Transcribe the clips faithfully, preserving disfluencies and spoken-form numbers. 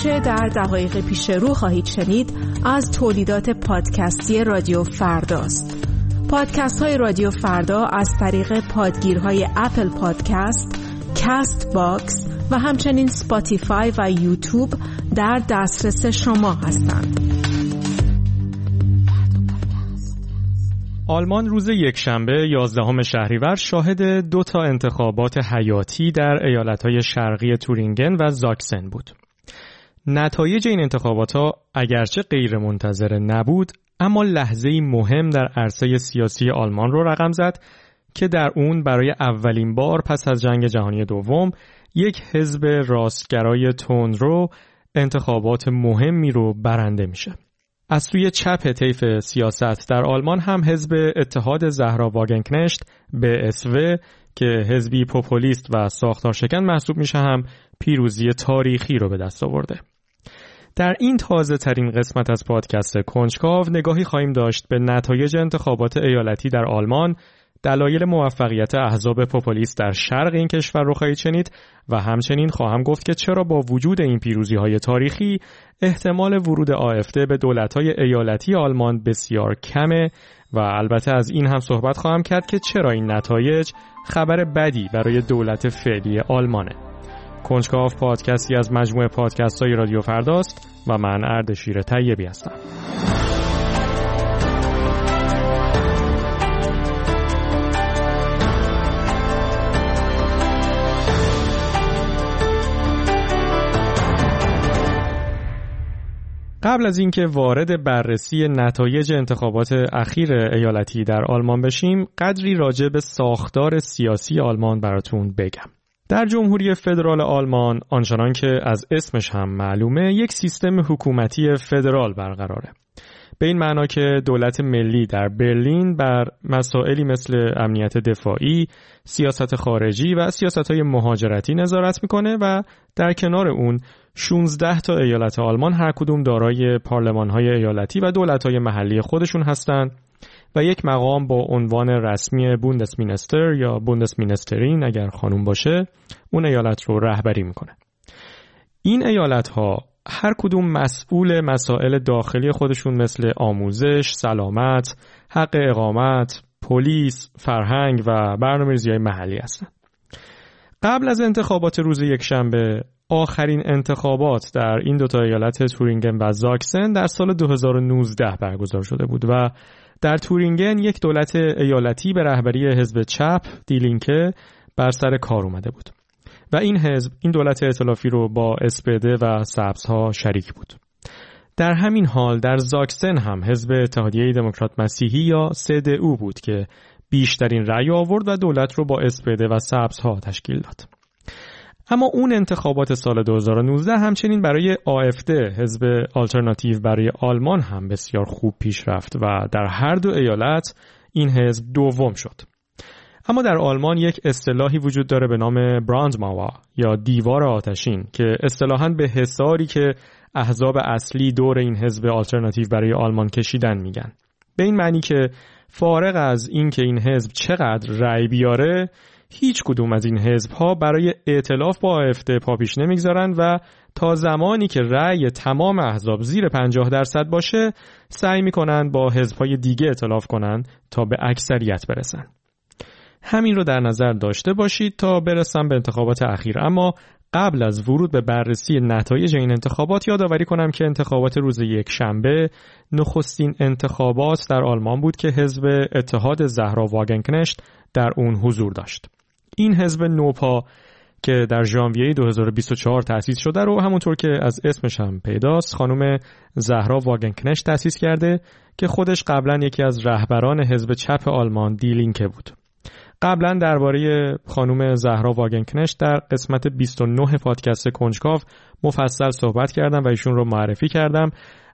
آنچه در دقایق پیش رو خواهید شنید از تولیدات پادکستی رادیو فرداست. پادکست های رادیو فردا از طریق پادگیرهای اپل پادکست، کست باکس و همچنین سپاتیفای و یوتیوب در دسترس شما هستند. آلمان روز یکشنبه یازدهم شهریور شاهد دو تا انتخابات حیاتی در ایالت‌های شرقی تورینگن و زاکسن بود. نتایج این انتخابات‌ها اگرچه غیر منتظره نبود، اما لحظه‌ای مهم در عرصه سیاسی آلمان رو رقم زد که در اون برای اولین بار پس از جنگ جهانی دوم یک حزب راستگرای تندرو انتخابات مهمی رو برنده میشه. از سوی چپ طیف سیاست در آلمان هم حزب اتحاد زهرا واگنکنشت به اس و که حزبی پوپولیست و ساختارشکن محسوب میشه هم پیروزی تاریخی رو به دست آورده. در این تازه ترین قسمت از پادکست کنجکاو نگاهی خواهیم داشت به نتایج انتخابات ایالتی در آلمان، دلایل موفقیت احزاب پوپولیست در شرق این کشور رو خواهید شنید و همچنین خواهم گفت که چرا با وجود این پیروزی‌های تاریخی احتمال ورود آفده به دولت‌های ایالتی آلمان بسیار کمه و البته از این هم صحبت خواهم کرد که چرا این نتایج خبر بدی برای دولت فعلی آلمانه. کنجکاو پادکستی از مجموعه پادکست‌های رادیو فرداست و من اردشیر طیبی هستم. قبل از اینکه وارد بررسی نتایج انتخابات اخیر ایالتی در آلمان بشیم، قدری راجع به ساختار سیاسی آلمان براتون بگم. در جمهوری فدرال آلمان، آنچنان که از اسمش هم معلومه، یک سیستم حکومتی فدرال برقراره. به این معنا که دولت ملی در برلین بر مسائلی مثل امنیت دفاعی، سیاست خارجی و سیاست‌های مهاجرتی نظارت میکنه و در کنار اون شانزده تا ایالت آلمان هر کدوم دارای پارلمان‌های ایالتی و دولت‌های محلی خودشون هستند و یک مقام با عنوان رسمی بوندسمینستر یا بوندسمینسترین اگر خانوم باشه اون ایالت رو رهبری میکنه. این ایالت‌ها هر کدوم مسئول مسائل داخلی خودشون مثل آموزش، سلامت، حق اقامت، پلیس، فرهنگ و برنامه‌ریزی‌های محلی هستند. قبل از انتخابات روز یکشنبه، آخرین انتخابات در این دو تا ایالت تورینگن و زاکسن در سال دو هزار و نوزده برگزار شده بود و در تورینگن یک دولت ایالتی به رهبری حزب چپ دی لینکه بر سر کار اومده بود و این حزب این دولت ائتلافی رو با اس پی دی و سبزها شریک بود. در همین حال در زاکسن هم حزب اتحادیه دموکرات مسیحی یا سی دی او بود که بیشترین رأی آورد و دولت رو با اس پی دی و سبزها تشکیل داد. اما اون انتخابات سال دو هزار و نوزده همچنین برای آفده حزب آلترناتیو برای آلمان هم بسیار خوب پیش رفت و در هر دو ایالت این حزب دوم شد. اما در آلمان یک اصطلاحی وجود داره به نام براندماور یا دیوار آتشین که اصطلاحاً به حصاری که احزاب اصلی دور این حزب آلترناتیو برای آلمان کشیدن میگن. به این معنی که فارغ از این که این حزب چقدر رأی بیاره، هیچ کدوم از این حزب‌ها برای ائتلاف با آفده پا پیش نمیگذارن و تا زمانی که رأی تمام احزاب زیر پنجاه درصد باشه سعی میکنن با حزب‌های دیگه ائتلاف کنن تا به اکثریت برسن. همین رو در نظر داشته باشید تا برسم به انتخابات اخیر. اما قبل از ورود به بررسی نتایج این انتخابات یادآوری کنم که انتخابات روز یکشنبه نخستین انتخابات در آلمان بود که حزب اتحاد زهرا واگنکنشت در اون حضور داشت. این حزب نوپا که در ژانویه دو هزار و بیست و چهار تأسیس شده رو همونطور که از اسمش هم پیداست خانم زهرا واگنکنشت تأسیس کرده که خودش قبلا یکی از رهبران حزب چپ آلمان دی لینکه بود. قبلا درباره خانم زهرا واگنکنشت در قسمت بیست و نه پادکست کنجکاو مفصل صحبت کردم و ایشون رو معرفی کردم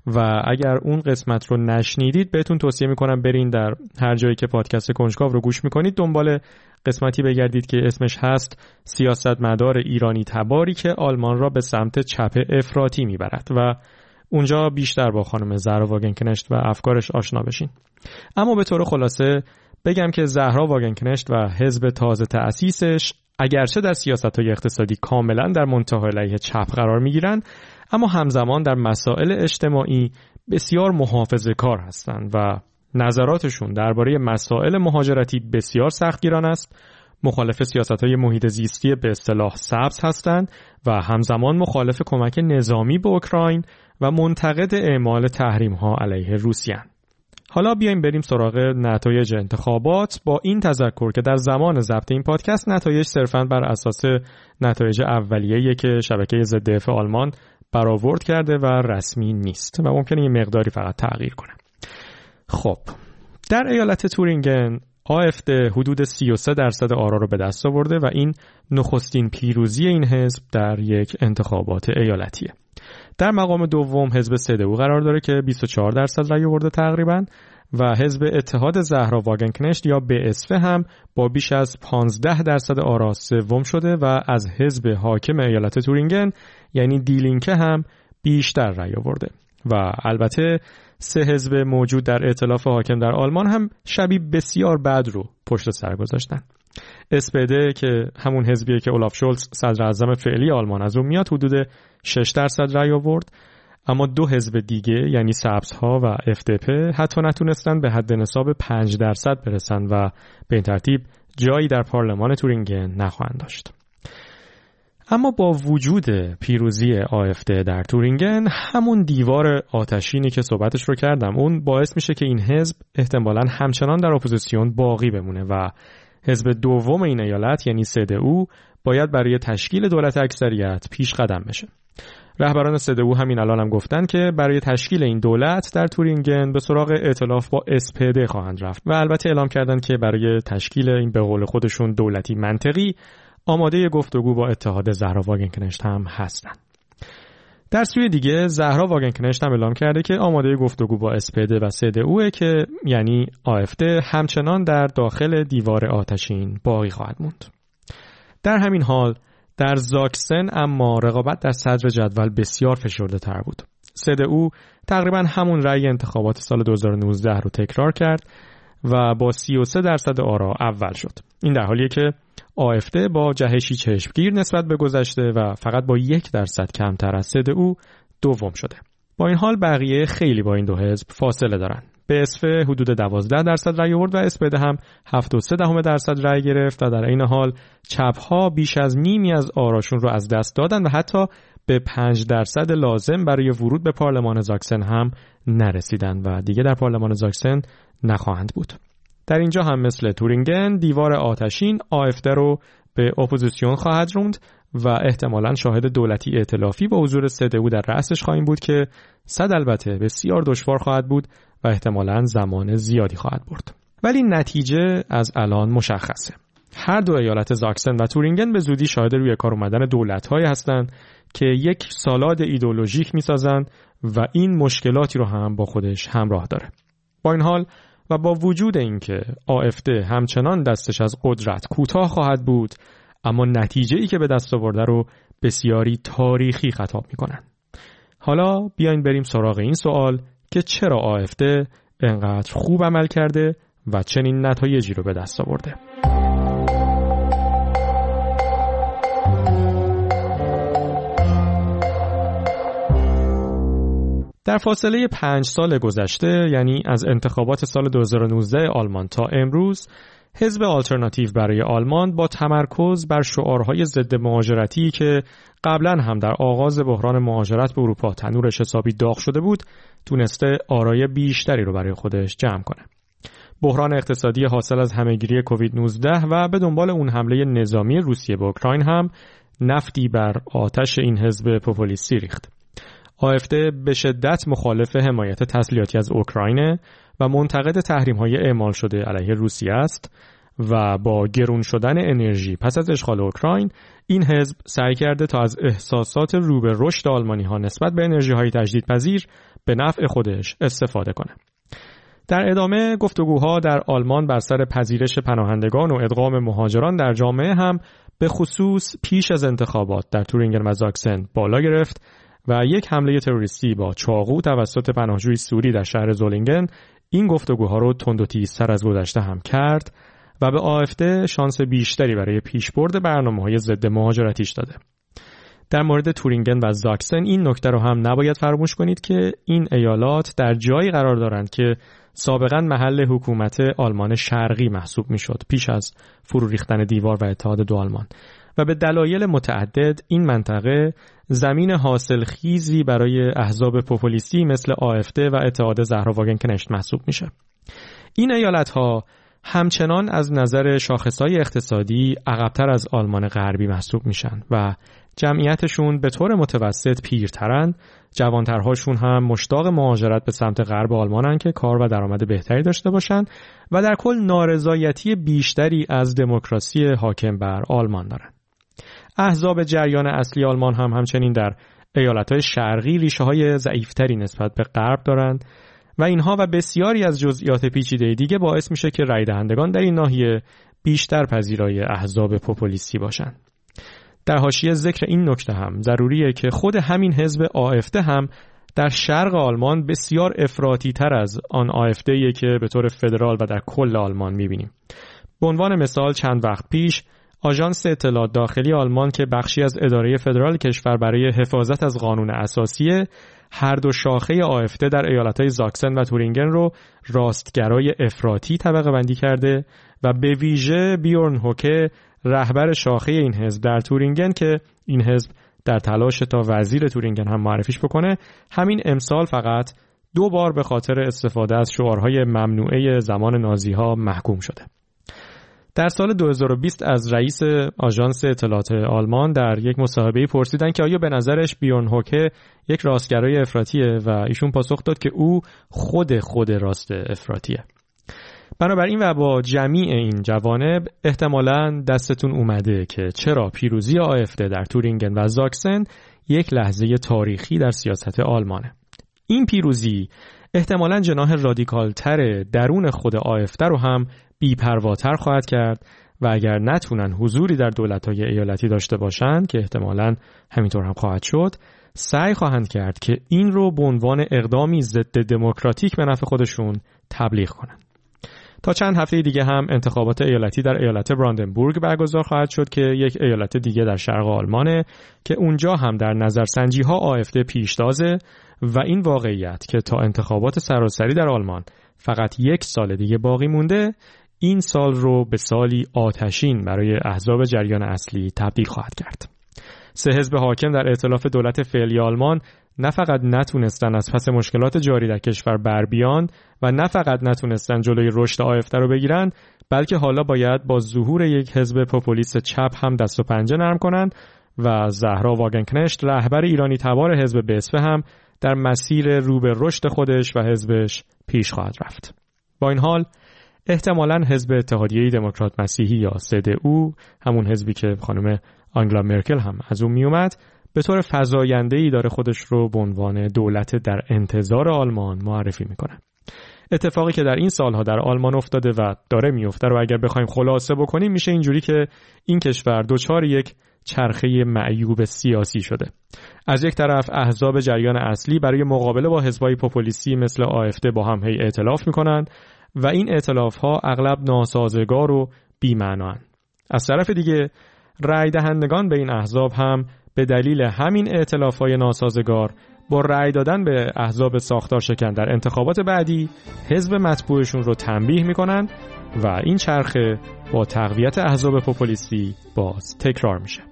و اگر اون قسمت رو نشنیدید بهتون توصیه میکنم برین در هر جایی که پادکست کنجکاو رو گوش میکنید دنبال قسمتی بگردید که اسمش هست سیاستمدار ایرانی تباری که آلمان را به سمت چپ افراطی میبرد و اونجا بیشتر با خانم زهرا واگنکنشت و افکارش آشنا بشین. اما به طور خلاصه بگم که زهرا واگنکنشت و حزب تازه تأسیسش اگرچه در سیاست‌های اقتصادی کاملا در منتهای علیه چپ قرار میگیرن، اما همزمان در مسائل اجتماعی بسیار محافظه‌کار هستند و نظراتشون درباره مسائل مهاجرتی بسیار سختگیرانه است، مخالف سیاست‌های محیط زیستی به اصطلاح سبز هستند و همزمان مخالف کمک نظامی به اوکراین و منتقد اعمال تحریم‌ها علیه روسیه. حالا بیایم بریم سراغ نتایج انتخابات با این تذکر که در زمان ضبط این پادکست نتایج صرفاً بر اساس نتایج اولیه‌ای که شبکه ضد دفاع آلمان برآورد کرده و رسمی نیست و ممکنه یه مقداری فقط تغییر کنه. خب در ایالت تورینگن آفد حدود سی و سه درصد آرا رو به دست آورده و این نخستین پیروزی این حزب در یک انتخابات ایالتیه. در مقام دوم حزب سدو قرار داره که بیست و چهار درصد رای آورده تقریباً و حزب اتحاد زهرا واگنکنشت یا بی اس اف هم با بیش از پانزده درصد آرا سوم شده و از حزب حاکم ایالت تورینگن یعنی دیلینکه هم بیشتر رای آورده و البته سه حزب موجود در ائتلاف حاکم در آلمان هم شبی بسیار بد رو پشت سر گذاشتن. اس پی دی که همون حزبیه که اولاف شولز صدر اعظم فعلی آلمان از اون میاد حدود شش درصد رای آورد، اما دو حزب دیگه یعنی سبزها و اف دی پی حتی نتونستن به حد نصاب پنج درصد برسن و به این ترتیب جایی در پارلمان تورینگن نخواهند داشت. اما با وجود پیروزی آفد در تورینگن همون دیوار آتشینی که صحبتش رو کردم اون باعث میشه که این حزب احتمالاً همچنان در اپوزیسیون باقی بمونه و حزب دوم این ایالت یعنی سدو باید برای تشکیل دولت اکثریت پیش قدم بشه. رهبران سدو همین الان هم گفتن که برای تشکیل این دولت در تورینگن به سراغ ائتلاف با اس پی دی خواهند رفت و البته اعلام کردن که برای تشکیل این به قول خودشون دولتی منطقی آماده گفتگو با اتحاد زهرا واگنکنشت هم هستن. در سوی دیگه زهرا واگنکنشت هم اعلام کرده که آماده گفتگو با اس پی دی و سدو که یعنی آفد همچنان در داخل دیوار آتشین باقی خواهد موند. در همین حال در زاکسن اما رقابت در صدر جدول بسیار فشرده تر بود. سدو تقریبا همون رأی انتخابات سال دو هزار و نوزده رو تکرار کرد و با سی و سه درصد آرا اول شد. این در حالیه که آفد با جهشی چشمگیر نسبت به گذشته و فقط با یک درصد کمتر از سدو دوم شده. با این حال بقیه خیلی با این دو حزب فاصله دارن. بی اس اف حدود دوازده درصد رای آورد و اس پی دی هم هفت و سه دهم درصد رای گرفت و در این حال چپ‌ها بیش از نیمی از آراشون رو از دست دادن و حتی به پنج درصد لازم برای ورود به پارلمان زاکسن هم نرسیدن و دیگه در پارلمان زاکسن نخواهند بود. در اینجا هم مثل تورینگن دیوار آتشین آفد رو به اپوزیسیون خواهد روند و احتمالاً شاهد دولتی ائتلافی با حضور سدو در رأسش خواهیم بود که صد البته بسیار دشوار خواهد بود و احتمالاً زمان زیادی خواهد برد. ولی نتیجه از الان مشخصه. هر دو ایالت زاکسن و تورینگن به زودی شاهد روی کار اومدن دولت‌هایی هستند که یک سالاد ایدئولوژیک می‌سازند و این مشکلاتی رو هم با خودش همراه داره. با این حال و با وجود اینکه آفد همچنان دستش از قدرت کوتاه خواهد بود، اما نتیجه‌ای که به دست آورده رو بسیاری تاریخی خطاب می‌کنن. حالا بیاین بریم سراغ این سوال که چرا آفد انقدر خوب عمل کرده و چنین نتایجی رو به دست آورده. در فاصله پنج سال گذشته یعنی از انتخابات سال دو هزار و نوزده آلمان تا امروز حزب آلترناتیو برای آلمان با تمرکز بر شعارهای ضد مهاجرتی که قبلا هم در آغاز بحران مهاجرت به اروپا تنورش حسابی داغ شده بود تونسته آرای بیشتری رو برای خودش جمع کنه. بحران اقتصادی حاصل از همهگیری کووید نوزده و به دنبال اون حمله نظامی روسیه به اوکراین هم نفتی بر آتش این حزب پوپولیستی ریخت. آفد به شدت مخالف حمایت تسلیحاتی از اوکراین و منتقد تحریم‌های اعمال شده علیه روسیه است و با گرون شدن انرژی پس از اشغال اوکراین این حزب سعی کرده تا از احساسات رو به رشد آلمانی‌ها نسبت به انرژی‌های تجدیدپذیر به نفع خودش استفاده کنه. در ادامه گفتگوها در آلمان بر سر پذیرش پناهندگان و ادغام مهاجران در جامعه هم به خصوص پیش از انتخابات در تورینگن و زاکسن بالا گرفت و یک حمله تروریستی با چاقو توسط پناهجوی سوری در شهر زولینگن این گفتگوها رو تند و تیزتر از گذشته هم کرد و به آفد شانس بیشتری برای پیشبرد برنامه‌های ضد مهاجرتیش داده. در مورد تورینگن و زاکسن این نکته رو هم نباید فراموش کنید که این ایالات در جایی قرار دارند که سابقاً محل حکومت آلمان شرقی محسوب میشد پیش از فرو ریختن دیوار و اتحاد دو آلمان و به دلایل متعدد این منطقه زمین حاصلخیزی برای احزاب پوپولیستی مثل آفده و اتحاد زهرا واگنکنشت محسوب میشه. این ایالت‌ها همچنان از نظر شاخصهای اقتصادی عقب‌تر از آلمان غربی محسوب میشن و جمعیتشون به طور متوسط پیرترن، جوانترهاشون هم مشتاق مهاجرت به سمت غرب آلمانن که کار و درآمد بهتری داشته باشن و در کل نارضایتی بیشتری از دموکراسی حاکم بر آلمان دارن. احزاب جریان اصلی آلمان هم همچنین در ایالت‌های شرقی ریشه‌های ضعیف‌تری نسبت به غرب دارند و اینها و بسیاری از جزئیات پیچیده دیگه باعث میشه که رای دهندگان در این ناحیه بیشتر پذیرای احزاب پوپولیستی باشن. در حاشیه ذکر این نکته هم ضروریه که خود همین حزب آفده هم در شرق آلمان بسیار افراطی تر از آن آفده‌ایه که به طور فدرال و در کل آلمان میبینیم. به عنوان مثال چند وقت پیش آژانس اطلاعات داخلی آلمان که بخشی از اداره فدرال کشور برای حفاظت از قانون اساسی هر دو شاخه آفده در ایالت‌های زاکسن و تورینگن رو راستگرای افراطی طبقه بندی کرده و به ویژه بیورن هوکه رهبر شاخه این حزب در تورینگن که این حزب در تلاش تا وزیر تورینگن هم معرفیش بکنه همین امسال فقط دو بار به خاطر استفاده از شعارهای ممنوعه زمان نازی‌ها محکوم شده. در سال دو هزار و بیست از رئیس آژانس اطلاعات آلمان در یک مصاحبه‌ای پرسیدن که آیا به نظرش بیورن هوکه یک راستگرای افراطیه و ایشون پاسخ داد که او خود خود راست افراطیه. بنابراین و با جمیع این جوانب احتمالاً دستتون اومده که چرا پیروزی آفده در تورینگن و زاکسن یک لحظه تاریخی در سیاست آلمانه. این پیروزی احتمالاً جناح رادیکالتر درون خود آفده رو هم بی‌پرواتر خواهد کرد و اگر نتونن حضوری در دولت‌های ایالتی داشته باشند که احتمالاً همینطور هم خواهد شد، سعی خواهند کرد که این رو به عنوان اقدامی ضد دموکراتیک به نفع خودشون تبلیغ کنند. تا چند هفته دیگه هم انتخابات ایالتی در ایالت براندنبورگ برگزار خواهد شد که یک ایالت دیگه در شرق آلمانه که اونجا هم در نظرسنجی‌ها آفده پیشتازه و این واقعیت که تا انتخابات سراسری در آلمان فقط یک سال دیگه باقی مونده این سال رو به سالی آتشین برای احزاب جریان اصلی تبدیل خواهد کرد. سه حزب حاکم در ائتلاف دولت فعلی آلمان نه فقط نتونستن از پس مشکلات جاری در کشور بر بیان و نه فقط نتونستن جلوی رشد آفده رو بگیرن، بلکه حالا باید با ظهور یک حزب پوپولیست چپ هم دست و پنجه نرم کنن و زهرا واگنکنشت رهبر ایرانی تبار حزب بسفه هم در مسیر رو به رشد خودش و حزبش پیش خواهد رفت. با این حال احتمالاً حزب اتحادیه دموکرات مسیحی یا س د او، همون حزبی که خانم آنگلا مرکل هم از اون میومد، به طور فزاینده‌ای داره خودش رو به عنوان دولت در انتظار آلمان معرفی میکنه. اتفاقی که در این سالها در آلمان افتاده و داره میفته رو اگر بخوایم خلاصه بکنیم میشه اینجوری که این کشور دوچار یک چرخه معیوب سیاسی شده. از یک طرف احزاب جریان اصلی برای مقابله با حزبای پوپولیستی مثل آفده با هم هی ائتلاف میکنن و این ائتلاف‌ها اغلب ناسازگار و بی‌معنان. از طرف دیگه رای دهندگان به این احزاب هم به دلیل همین ائتلاف‌های ناسازگار با رای دادن به احزاب ساختار شکن در انتخابات بعدی حزب مطبوعشون رو تنبیه میکنن و این چرخه با تقویت احزاب پوپولیستی باز تکرار میشه.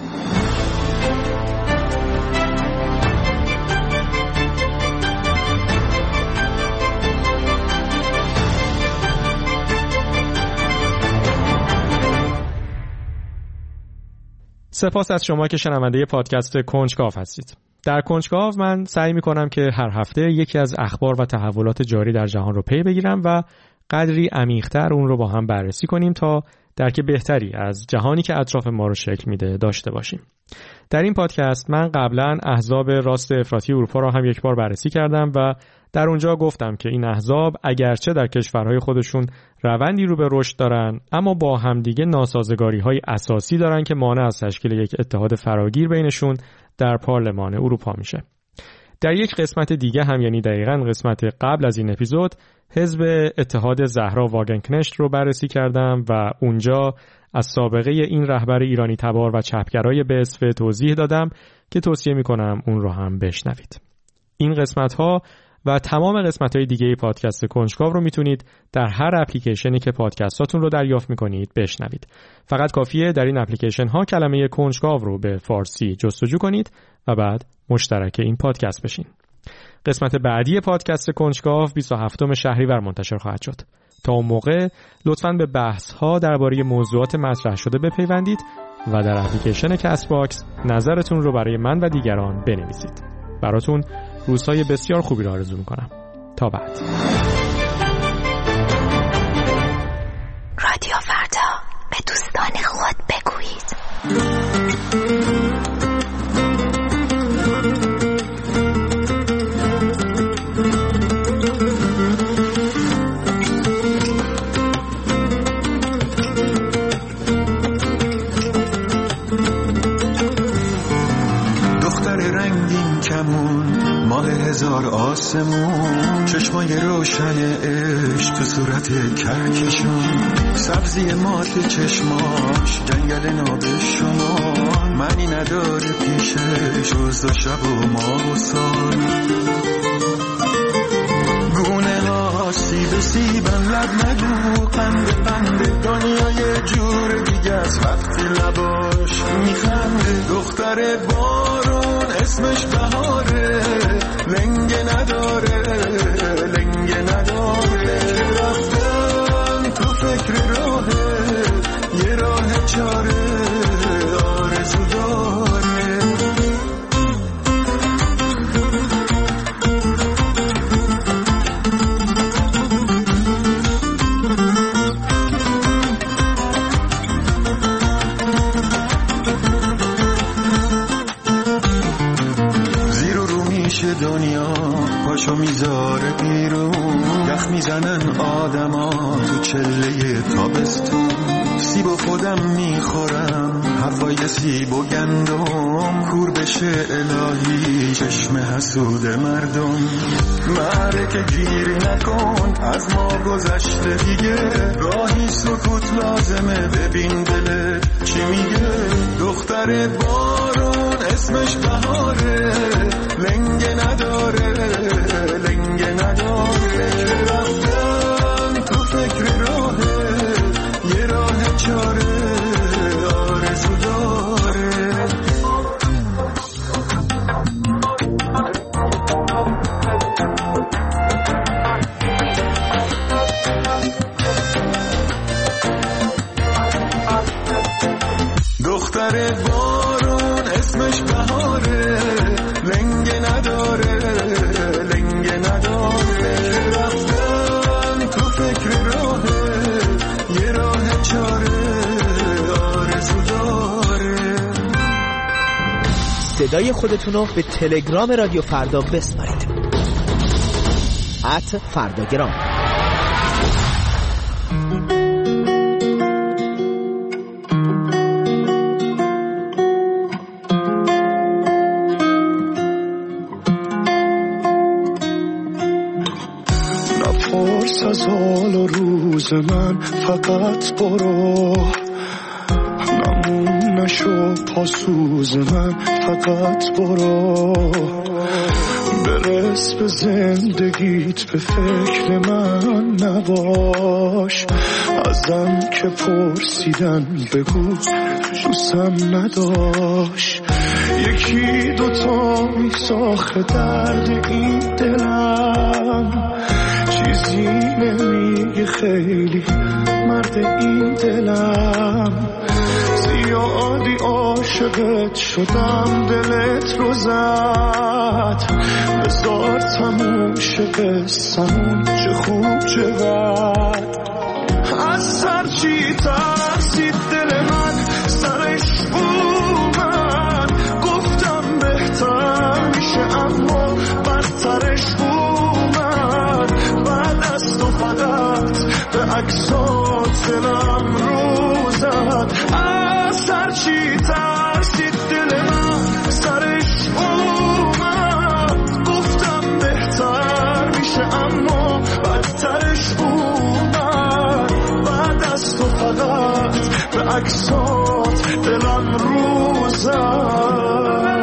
سپاس از شما که شنونده پادکست کنجکاو هستید. در کنجکاو من سعی میکنم که هر هفته یکی از اخبار و تحولات جاری در جهان رو پی بگیرم و قدری عمیق‌تر اون رو با هم بررسی کنیم تا درک بهتری از جهانی که اطراف ما رو شکل میده داشته باشیم. در این پادکست من قبلا احزاب راست افراطی اروپا را هم یک بار بررسی کردم و در اونجا گفتم که این احزاب اگرچه در کشورهای خودشون روندی رو به رشد دارن، اما با همدیگه ناسازگاری‌های اساسی دارن که مانع از تشکیل یک اتحاد فراگیر بینشون در پارلمان اروپا میشه. در یک قسمت دیگه هم، یعنی دقیقاً قسمت قبل از این اپیزود، حزب اتحاد زهرا واگنکنشت رو بررسی کردم و اونجا از سابقه این رهبر ایرانی تبار و چپگرای به اصفه توضیح دادم که توصیه میکنم اون رو هم بشنوید. این قسمت ها و تمام قسمت های دیگه پادکست کنجکاو رو میتونید در هر اپلیکیشنی که پادکستاتون رو دریافت میکنید بشنوید. فقط کافیه در این اپلیکیشن ها کلمه کنجکاو رو به فارسی جستجو کنید و بعد مشترک این پادکست بشین. قسمت بعدی پادکست کنجکاو بیست و هفتم شهریور منتشر خواهد شد. تا اون موقع لطفاً به بحث ها درباره موضوعات مطرح شده بپیوندید و در اپلیکیشن کست باکس نظرتون رو برای من و دیگران بنویسید. براتون روزهای بسیار خوبی رو آرزو میکنم. تا بعد. رادیو فردا، به دوستان خود بگویید. ماه هزار آسمون، چشمای روشن عشق تو صورت کهکشون، سبزی مات چشماش جنگل ناب شما، معنی نداره پیشش روز و شب و ماه و سال. گونه ها سیب سیبن لب نگو، قند قند دنیای جور دیگه از وقتی لباش میخنده. دختر بارون اسمش بهاره، لنگه نداره لنگه نداره. رفتن تو فکر راهه، یه راه چاره آرزو داره. دنیا پاشو میذاره بیرون، یخ میزنن آدما تو چله تابستون. سیب و خودم میخورم، هوای سیب و گندم، کور بشه الهی چشم حسود مردم. معرکه گیری نکن، از ما گذشته دیگه، راهی سکوت لازمه، ببین دلت چی میگه. دختر بارون اسمش بهاره، لنگه نداره لنگه نداره. رفتن تو فکر راهه، یه راه چاره آرزو داره. دختر بارون اسمش بهاره، لنگه نداره لنگه نداره. رفتن تو فکر راهه، یه راه چاره آرزو داره. صدای خودتون رو به تلگرام رادیو فردا بسپارید. ات فرداگرام. از حال و روز من فقط برو، نمون نشو پاسوز من فقط برو. برس به زندگیت، به فکر من نباش. ازم که پرسیدن بگو دوستم نداشت. یکی دوتا میساخه درد این دلم، چیزی نمیگه خیلی مرد این دلم. زیادی عاشقت شدم، دلت رو زد. بذار تموم شه قصه‌مون، چه خوب چه بد. از سر چی ترسید دل من، سرش اومد. گفتم بهتر میشه اما بدترش اومد. بعد از تو فقط به عکسات دلم رو زد. از سر چی ترسید دل من، سرش اومد. گفتم بهتر میشه اما بدترش اومد. بعد از تو فقط به عکسات دلم روزم.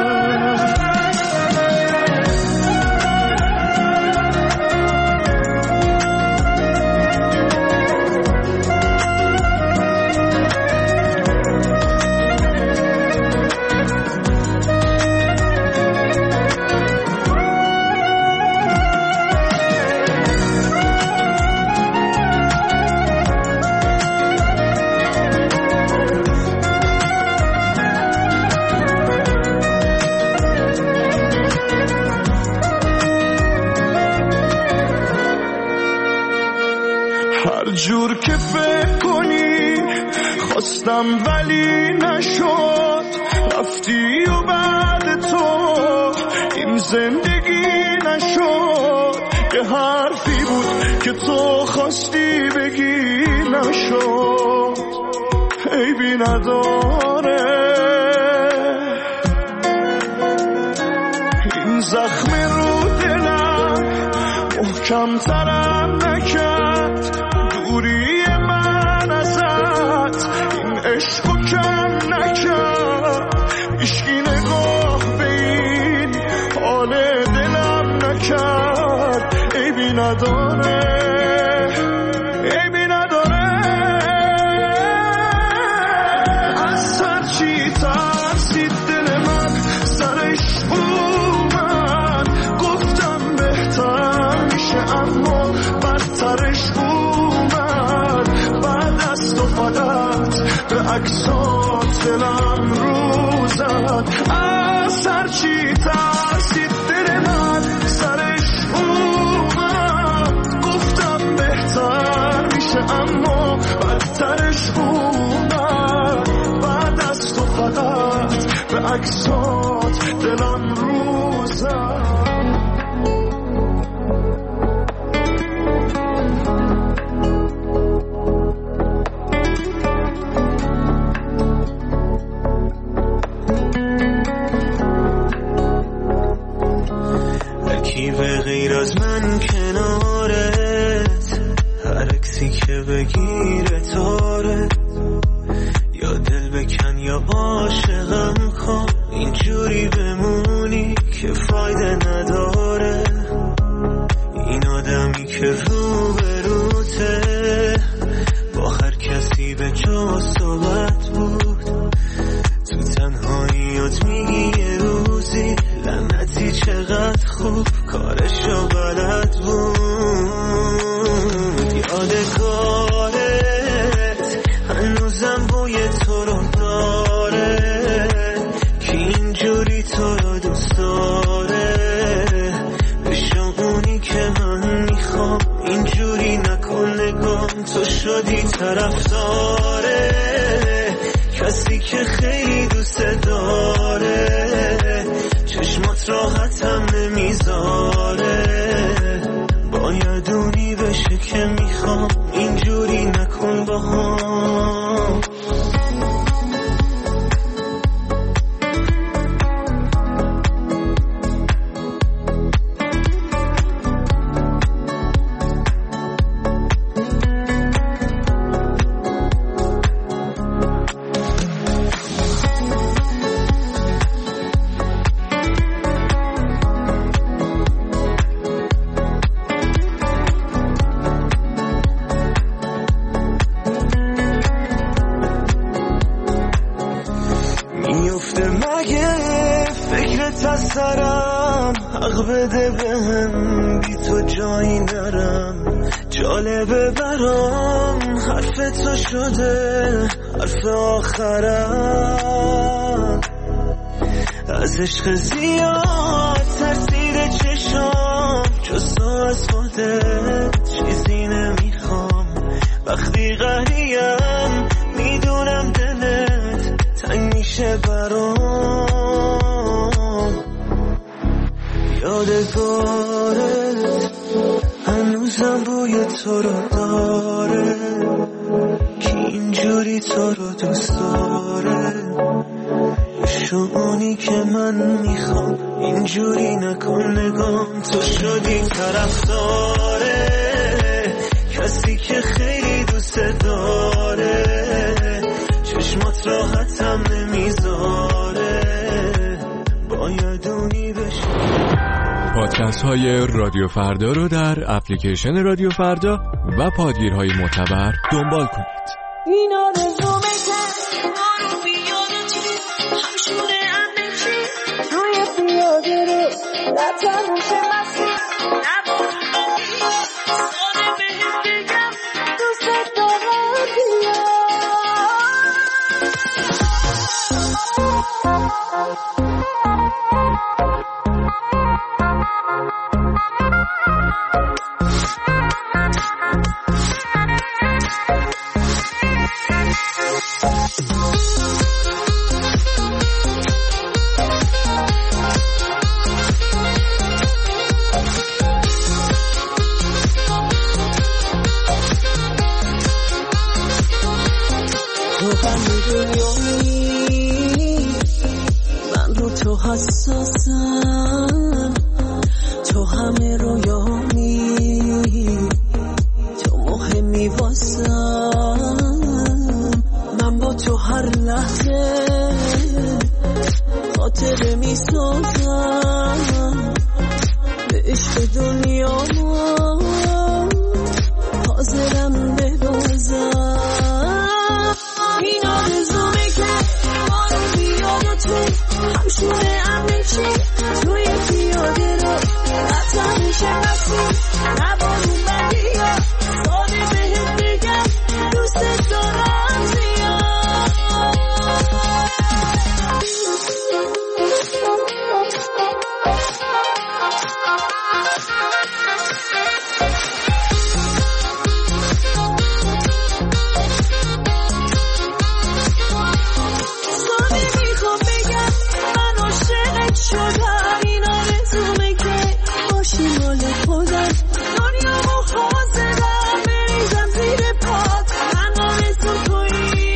جور که فکر کنی خواستم ولی نشد، رفتی و بعد تو این زندگی نشد. یه حرفی بود که تو خواستی بگی نشد، عیبی نداره این زخم رو دلم محکم ترم نکرد. دوری من ازت این عشقو کم نکرد، عشقی نگاه به این حال دلم نکرد. عیبی نداره عیبی نداره از سر چی ترسید دل من سرش اومد. گفتم بهتر میشه اما بدترش اومد. بعد از تو فقط به عکسات دلم رو زد. از سر چی ترسید دل من سرش اومد. گفتم بهتر میشه اما بدترش اومد. بعد از تو فقط به عکسات دلم رو زد. به غیر از من کنارت، هر عکسی که بگیره تاره. یا دل بکن یا عاشقم کن، اینجوری بمونی که فایده نداره. این آدمی که رو به روته با هر کسی به جا صحبت بود. تو تنهاییات میگی یه روزی لعنتی چقدر خوب کارشو بلد بود. یادگارت هنوزم بوی تو رو داره که اینجوری تو رو دوست داره. بشو اونی که من میخوام، اینجوری نکن نگام تو شدی طرفداره. کسی که خیلی دوست داره چشمات راحتم نمیذاره. باید اونی بشه که میخوام، اینجوری نکن با هم. بده بهم بی تو جایی نرم. جالبه برام حرف تو شده حرف آخرم. از عشق زیاد ترسیده چشام، جز تو از خودت چیزی نمیخوام. وقتی قهریم میدونم دلت تنگ میشه برام. یادگارت هنوزم بوی تو رو داره که اینجوری تو رو دوست داره. شونی که من میخوام، اینجوری نکن نگام تو شدی طرفداره. کسی که خیلی دوست داره پادکست های رادیو فردا رو در اپلیکیشن رادیو فردا و پادگیرهای معتبر دنبال کنید. این آرزومه که بارو بیاد چی همشونه امنه چی روی پیاده رو رفتن میشه مسیر نبارو بگیر ساده بهت بگم دوست دارم بیا من رو تو حساسم تو همه رویانی تو مهمی واسم من با تو هر لحظه خاطره می سازم به عشق دنیا حاضرم ببازم این آرزومه که بارو بیاد و تو همشونه امنه چی توی پیاده رو رفتن میشه مسیر نبارو من بیا ساده بهت بگم دوست دارم زیاد شدم این آرزومه که باشی مال خودم دنیا و حاضرم بریزم زیر پات من آرزو تویی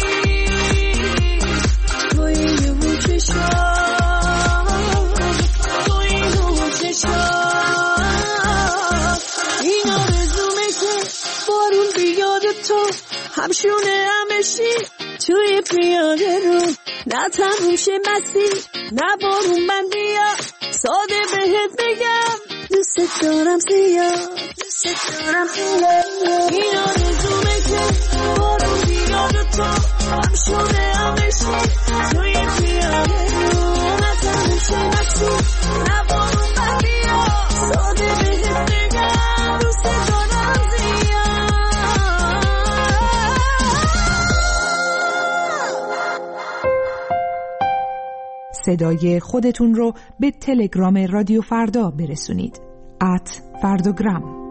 تویی رو چشم تویی رو چشم این آرزومه که بارون بیاد تو همشونه همشی توی پیاده رو نه تموم شه مسیر نه بارون من بیا ساده بهت بگم دوست دارم زیاد دوست دارم زیاد این آرزومه که بارون بیاد تو همشونه همشی توی پیاده رو نه تموم شه مسیر نه بارون من بیا ساده بهت بگم دوست دارم زیاد. صدای خودتون رو به تلگرام رادیو فردا برسونید. ات فردوگرام.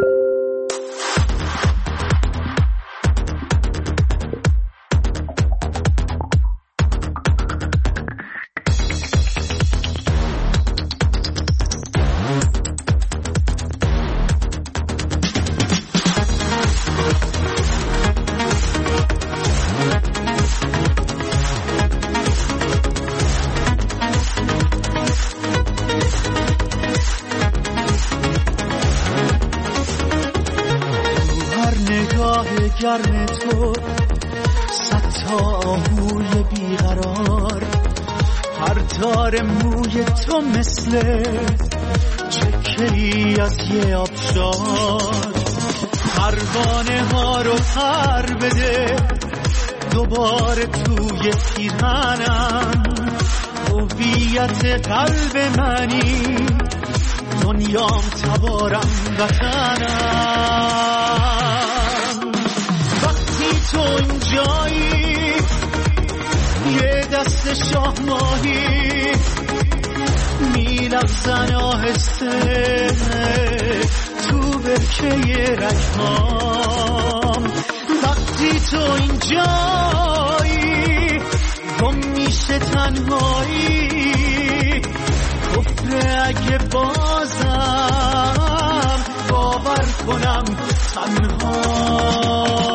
گرم تو صد تا آهوی بیقرار هر تار موی تو مثل چکه‌ای از یه آبشار پروانه ها رو پر بده دوباره توی پیرهنم هویت قلب منی دنیام تبارم وطنم تو اینجایی یه دست شاه ماهی میلغزن آهسته تو برکه رگهام وقتی تو اینجایی گم میشه تنهایی کفر اگه بازم باور کنم تنها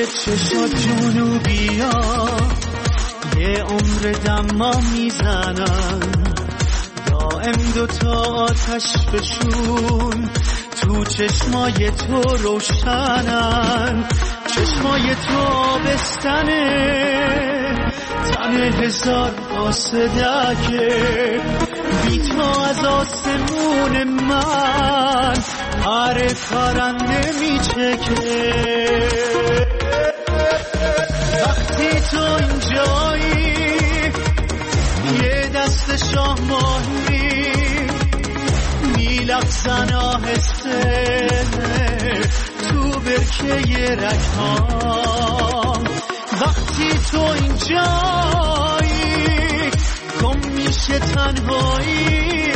چشات جنوبیا یه عمر دما میزنن، دائم دوتا آتش بشون تو چشمای تو روشنن. چشمای تو آبستنه، تن هزار آسدگه، بی تو از آسمون من هر پرنده میچکه. وقتی تو اینجایی یه دست شاه ماهی میلغزن آهسته تو برکه رگ‌هام. وقتی تو اینجایی گم میشه تنهایی،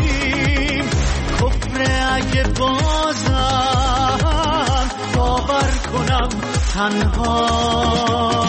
کفر اگه بازم باور کنم تنها.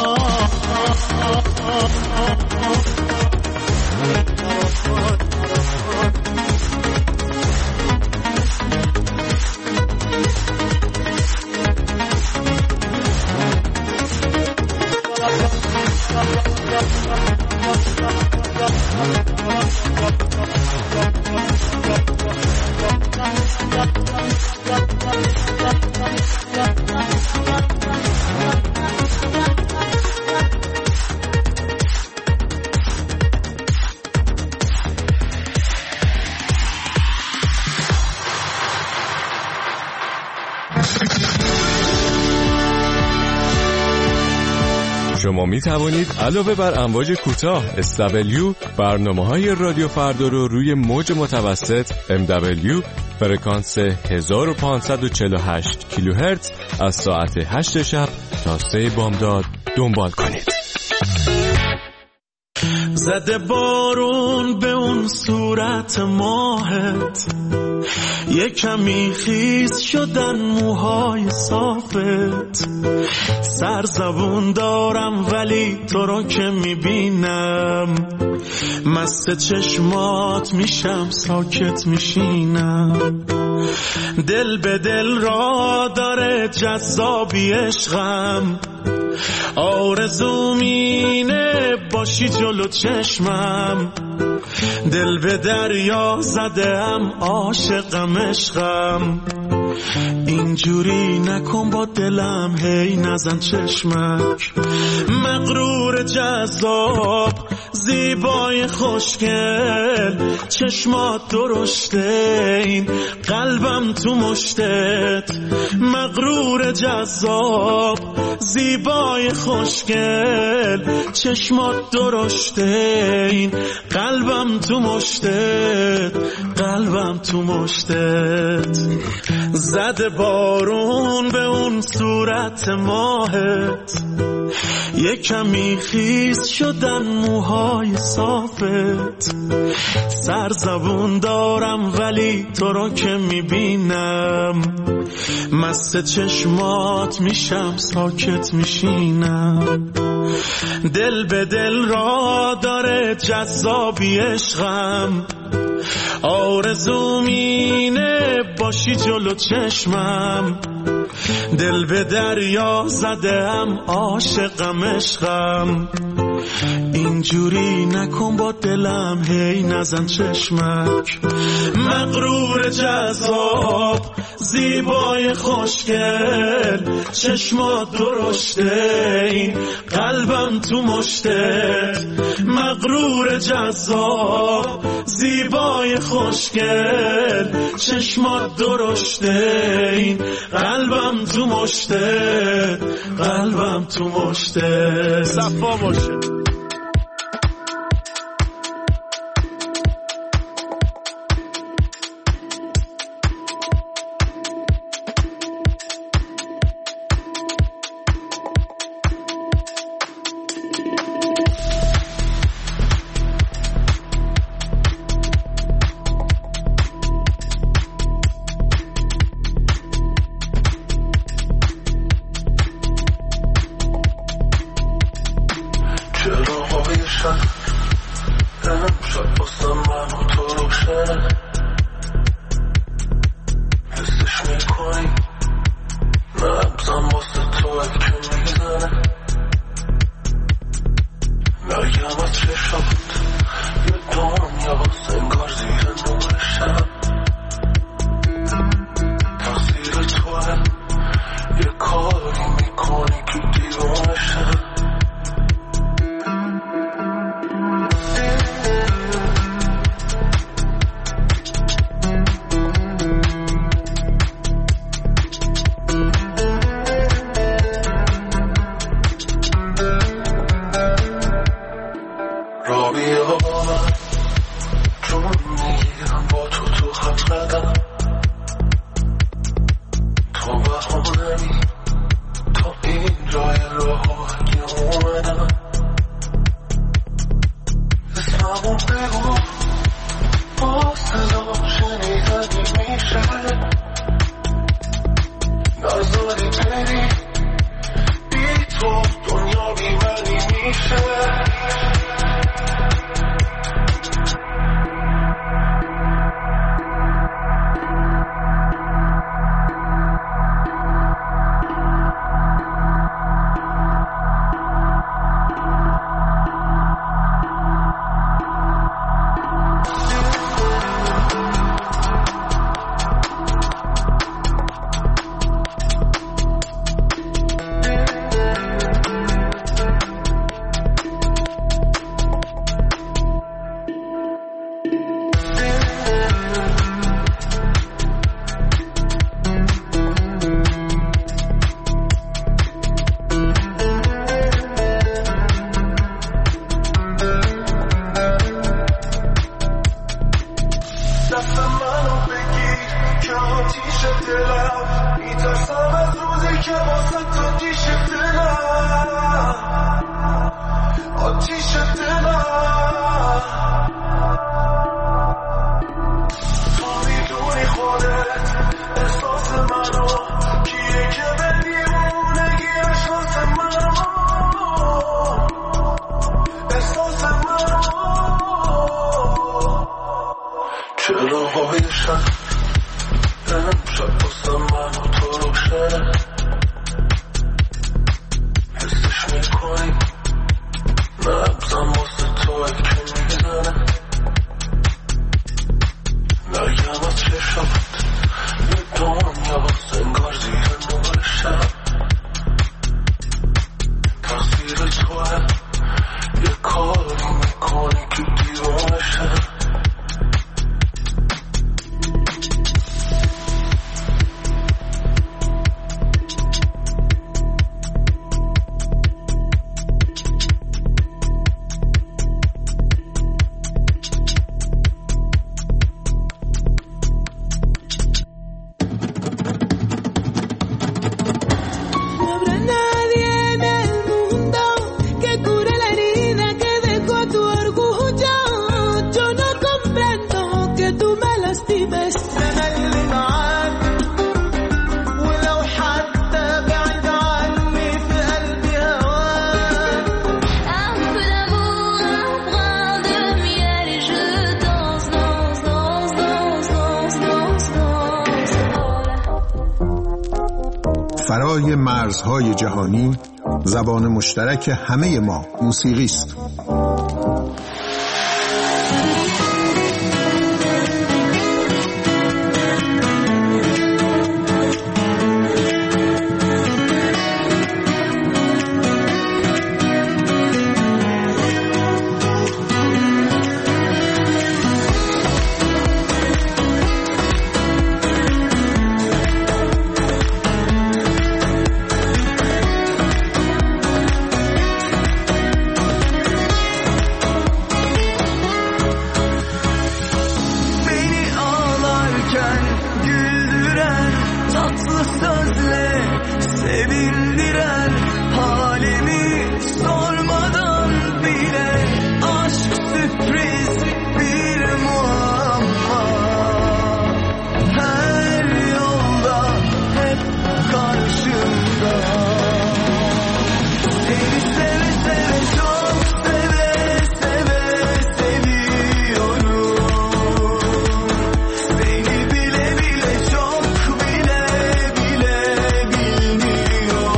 شما می توانید علاوه بر امواج کوتاه اس دبلیو برنامه‌های رادیو فردا رو روی موج متوسط ام دبلیو فرکانس هزار و پانصد و چهل و هشت کیلوهرتز از ساعت هشت شب تا سه بامداد دنبال کنید. زده بارون به اون صورت ماهت، یه کمی خیس شدن موهای صافت. سرزبون دارم ولی تو رو که میبینم مست چشمات میشم، ساکت میشینم. دل به دل را داره جذابی عشقم، آرزوم اینه باشی جلو چشمم. دل به دریا زدم، عاشقم عشقم. اینجوری نکن با دلم، هی نزن چشمک. مغرور جذاب زیبای خوشگل، چشمات درشته این قلبم تو مشتت. مغرور جذاب زیبای خوشگل، چشمات درشته این قلبم تو مشتت. قلبم تو مشتت. زده بارون به اون صورت ماهت، یه کمی خیس شدن موهای صافت. سرزبون دارم ولی تو رو که میبینم مست چشمات میشم، ساکت میشینم. دل به دل را داره جذابی عشقم، آرزوم اینه باشی جلو چشمم. دل به دریا زدم، عاشقم عشقم. اینجوری نکن با دلم، هی نزن چشمک. مغرور جذاب زیبای خوشگل، چشمات درشته این قلبم تو مشتت. مغرور جذاب زیبای خوشگل، چشمات درشته این قلبم تو مشتت. قلبم تو مشتت. صفا باشه. امشب باسم من و تو روشنه، حسش میکنی نبزم واسه تو که میزنه. یه کاری میکنی که دیوانشم. فرای مرزهای جهانی، زبان مشترک همه ما موسیقی است. Bile bile çok bile bile bilmiyorum.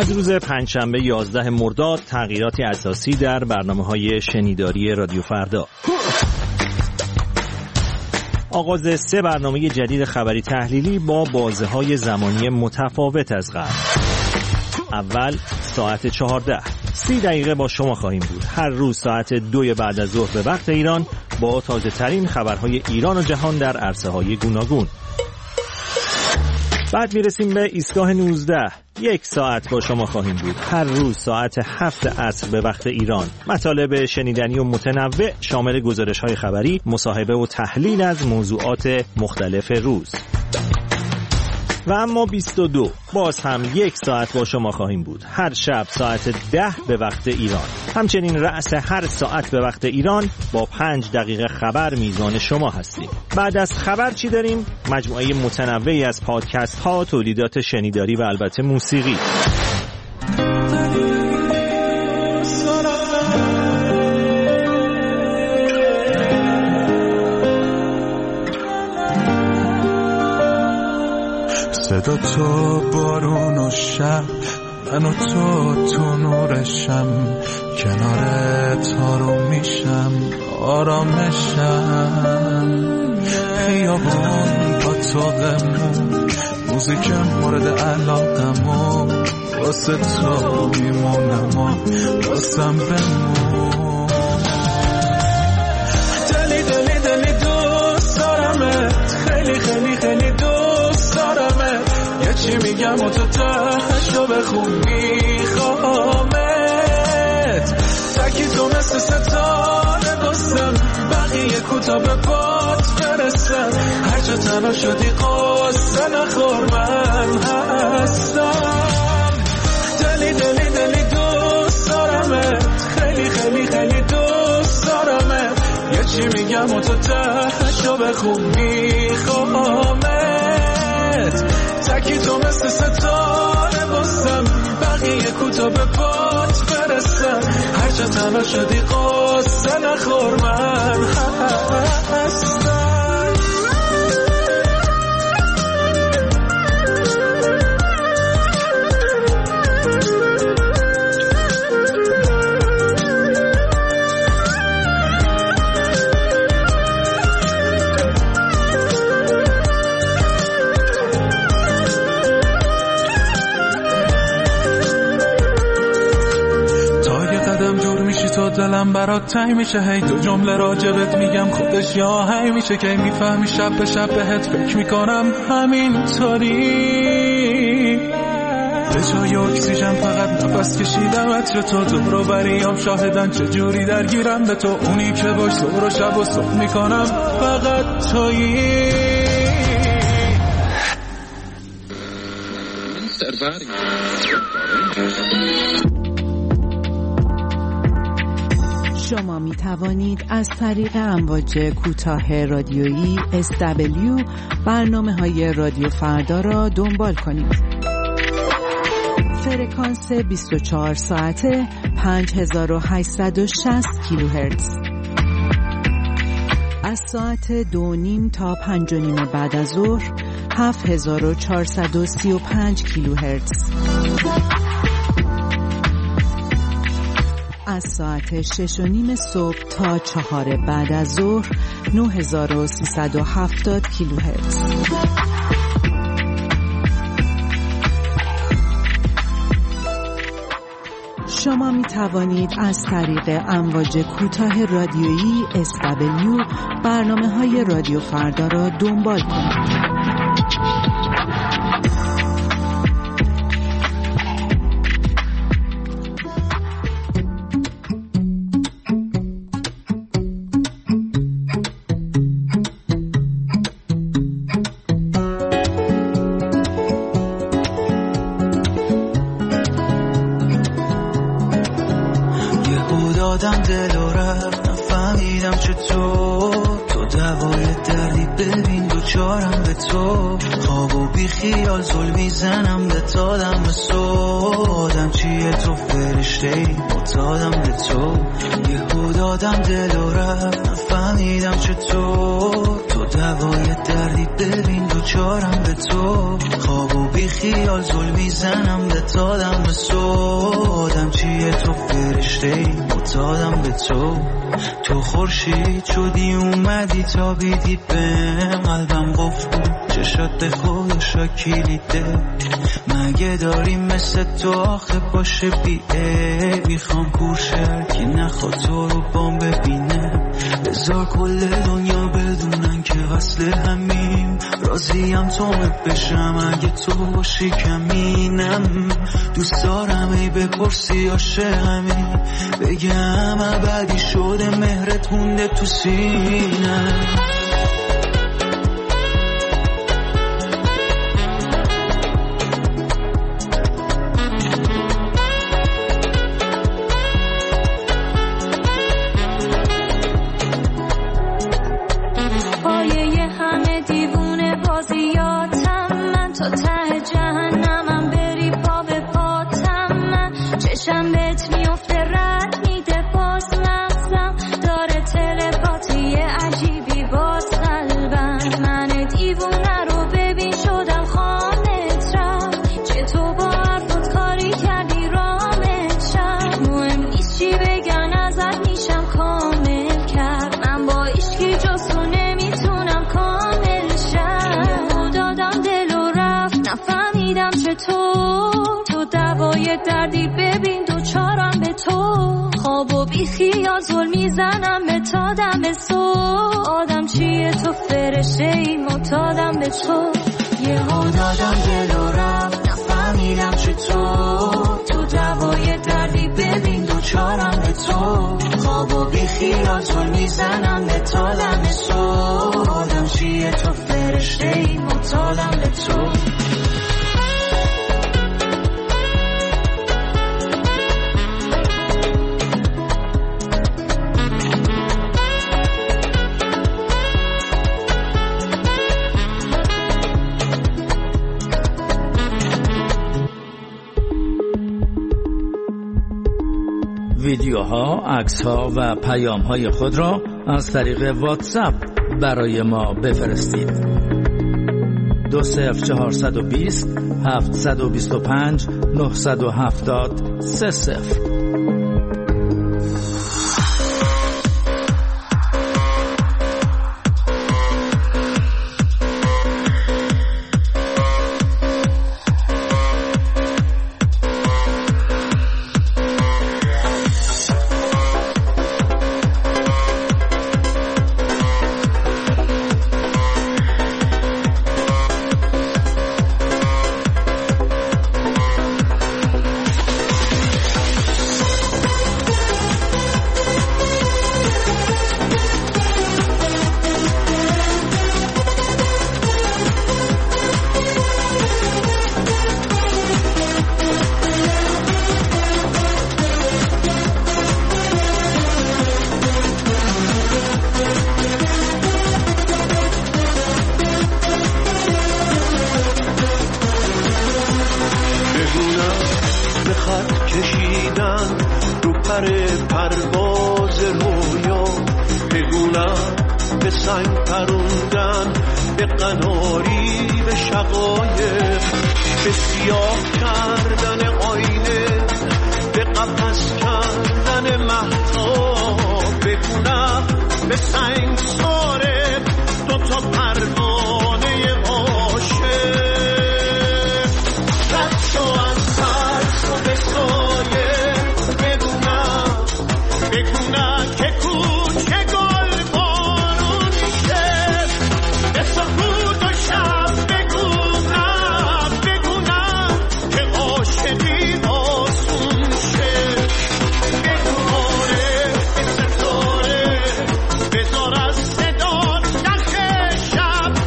از روز پنجشنبه یازده مرداد تغییراتی اساسی در برنامه‌های شنیداری رادیو فردا. آغاز سه برنامه جدید خبری تحلیلی با بازه‌های زمانی متفاوت از قبل. اول ساعت چهارده، سی دقیقه با شما خواهیم بود. هر روز ساعت دوی بعد از ظهر به وقت ایران با تازه ترین خبرهای ایران و جهان در عرصه‌های گوناگون. بعد میرسیم به ایستگاه نوزده. یک ساعت با شما خواهیم بود. هر روز ساعت هفت عصر به وقت ایران. مطالب شنیدنی و متنوع شامل گزارش‌های خبری، مصاحبه و تحلیل از موضوعات مختلف روز. و اما بیست و دو، باز هم یک ساعت با شما خواهیم بود. هر شب ساعت ده به وقت ایران. همچنین رأس هر ساعت به وقت ایران با پنج دقیقه خبر میزان شما هستیم. بعد از خبر چی داریم؟ مجموعه متنوعی از پادکست ها، تولیدات شنیداری و البته موسیقی. صدا تو بارون و شب، من و تو تو نورشم، کنار تارو میشم آرامشم. خیابان با طاقمون، موزیک مورد علاقمون، واسه تو میمونم و واسم بمون. دلی دلی دلی دوست دارمت، خیلی خیلی خیلی دوست دارمت. یه چی میگم و تو تهشو بخون میخوامت. تکی تو مثل ستاره بستم، بقیه کوتا به باد فرستم. هر جا تنها شدی قصه نخور من هستم. دلی دلی دلی دوست دارمت، خیلی خیلی خیلی دوست دارمت. یه چی میگم و تو تهشو بخون میخوامت. تکی تو مثل ستاره بستم، بقیه کوتا به باد فرستم. هر جا تنها شدی قصه نخور من هستم. تو دلم برات تنگ میشه، هی دو جمله راجبت میگم خودش یا هی میشه که میفهمی شب به شب بهت فکر میکنم همینطوری. به جای اکسیژن فقط نفس کشیدم عطر تو، دور و بریام شاهدن چجوری درگیرم به تو. اونی که باش ظهر و شب و صبح میکنم فقط تویی. شما می توانید از طریق امواج کوتاه رادیویی اس دبلیو برنامه های رادیو فردا را دنبال کنید. فرکانس بیست و چهار ساعته پنج هزار و هشتصد و شصت کیلوهرتز. از ساعت دو نیم تا پنج و نیم بعد از ظهر هفت هزار و چهارصد و سی و پنج کیلوهرتز. از ساعت شش و نیم صبح تا چهار بعد از ظهر نه هزار و سیصد و هفتاد کیلوهرتز. شما می توانید از طریق امواج کوتاه رادیویی اس دبلیو برنامه های رادیو فردا را دنبال کنید. دادم دل و رفت، نفهمیدم چطور تو دوای دردی، ببین دوچارم به تو. خواب و بی خیال زل میزنم به تادم به سودم، چیه تو فرشته متادم به تو. یهو دادم دل و رفت، نفهمیدم چطور تو دوای دردی ببین دوچارم به تو، خواب و بی خیال زل میزنم به تادم به صادم چیه تو فرشته ای متادم به تو، تو خورشید شدی اومدی تا بیدی بهم، قلبم قفل چشات خودشا کلیده، مگه داری مثل تو آخه باشه بی ای، میخوام کورشر که نخواد تو رو بام ببینه، بذار کل دنیا بدونن که وصل همیم، راضیم تو بشم اگه تو باشی کمینم، دوست دارم ای بپرسی عاشقمی، بگم ابدی شده مهرت مونده تو سینم. دردی ببین دوچارم به تو، خواب و بی خیال زل میزنم به تا دم صبح، آدم چیه تو فرشته ای متادم به تو، یه ها دادم دل و رفت نفهمیدم چطور، تو دوای دردی ببین دوچارم به تو، خواب و بی خیال زل میزنم به تا دم صبح، آدم چیه تو فرشته ای متادم به تو. ویدیوها، عکس‌ها و پیام‌های خود را از طریق واتساپ برای ما بفرستید. دو صفر چهارصد و بیست هفتصد و بیست و پنج نهصد و هفتاد سه صفر. صدا نخ شب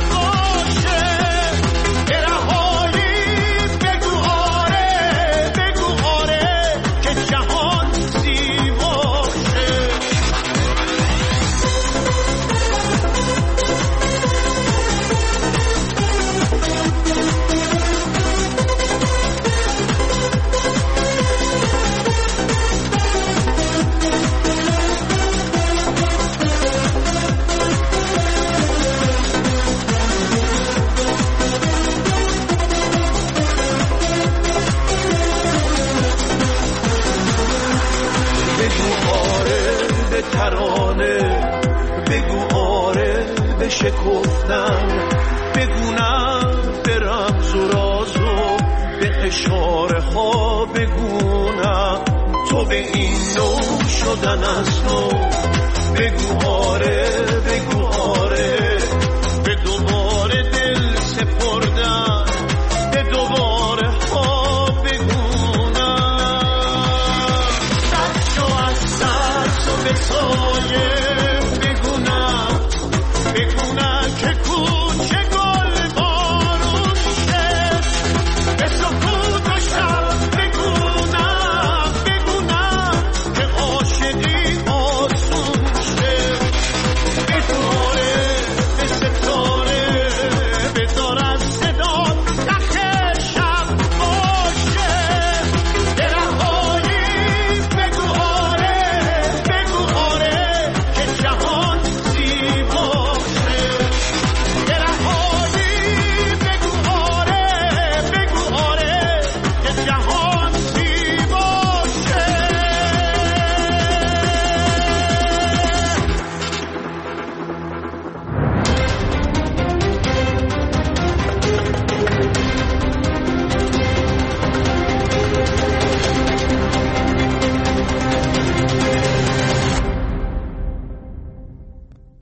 بگو آره به شکفتن، بگو نه به رمز و رازو، به اشاره ها بگو نه، تو به این نوع شدن از نو، بگو آره